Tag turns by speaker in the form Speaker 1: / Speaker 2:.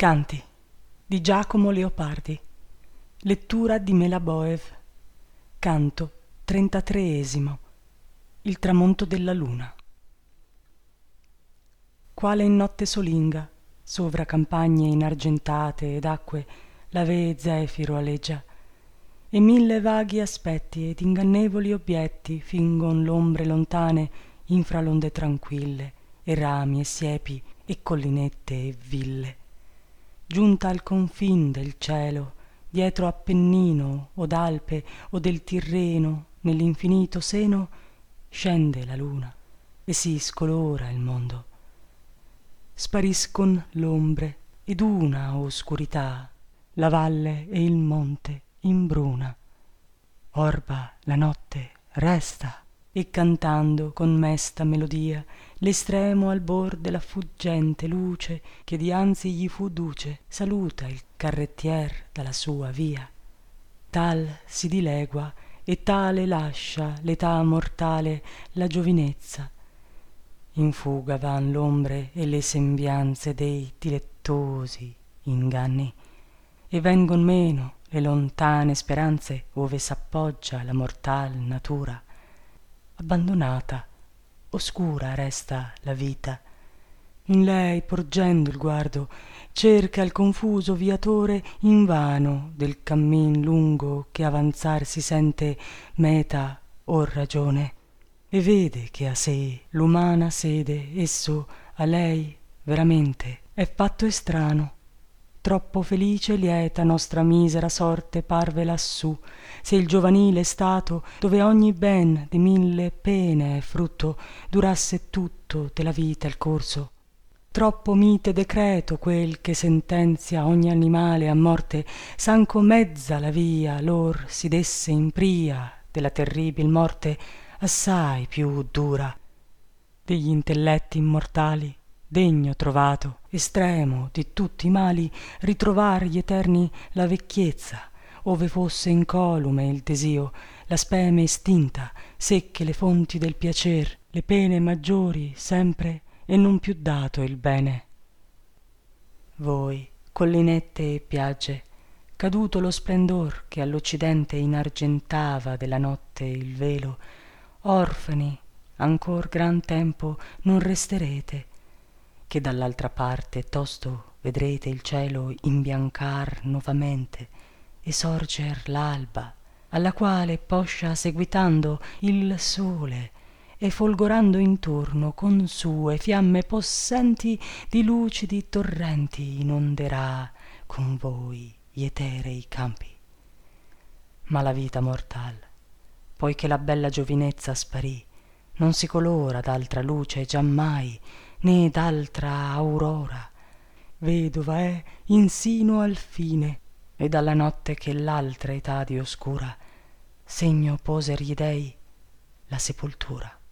Speaker 1: Canti di Giacomo Leopardi. Lettura di Melaboev. Canto 33. Il tramonto della luna. Quale in notte solinga, sovra campagne inargentate ed acque, l'ave zefiro aleggia, e mille vaghi aspetti ed ingannevoli obietti fingon l'ombre lontane infra l'onde tranquille, e rami e siepi e collinette e ville. Giunta al confin del cielo, dietro Appennino o d'Alpe o del Tirreno, nell'infinito seno, scende la luna e si scolora il mondo. Spariscon l'ombre ed una oscurità, la valle e il monte imbruna. Orba la notte resta, e cantando con mesta melodia l'estremo albor della fuggente luce che dianzi gli fu duce, saluta il carrettier dalla sua via. Tal si dilegua e tale lascia l'età mortale la giovinezza. In fuga van l'ombre e le sembianze dei dilettosi inganni, e vengon meno le lontane speranze ove s'appoggia la mortal natura. Abbandonata, oscura resta la vita. In lei porgendo il guardo cerca il confuso viatore invano del cammin lungo che avanzar si sente meta or ragione, e vede che a sé l'umana sede esso a lei veramente è fatto estrano. Troppo felice e lieta nostra misera sorte parve lassù, se il giovanile stato, dove ogni ben di mille pene è frutto, durasse tutto della vita il corso. Troppo mite decreto quel che sentenzia ogni animale a morte, s'anco mezza la via lor si desse in pria della terribil morte assai più dura. Degli intelletti immortali degno trovato, estremo di tutti i mali, ritrovar gli eterni la vecchiezza, ove fosse incolume il desio, la speme estinta, secche le fonti del piacer, le pene maggiori sempre e non più dato il bene. Voi, collinette e piagge, caduto lo splendor che all'occidente inargentava della notte il velo, orfani ancor gran tempo non resterete, che dall'altra parte tosto vedrete il cielo imbiancar novamente e sorger l'alba, alla quale poscia seguitando il sole e folgorando intorno con sue fiamme possenti di lucidi torrenti inonderà con voi gli eterei campi. Ma la vita mortal, poiché la bella giovinezza sparì, non si colora d'altra luce giammai, né d'altra aurora. Vedova è insino al fine, e dalla notte che l'altra età di oscura segno poser gli dei la sepoltura.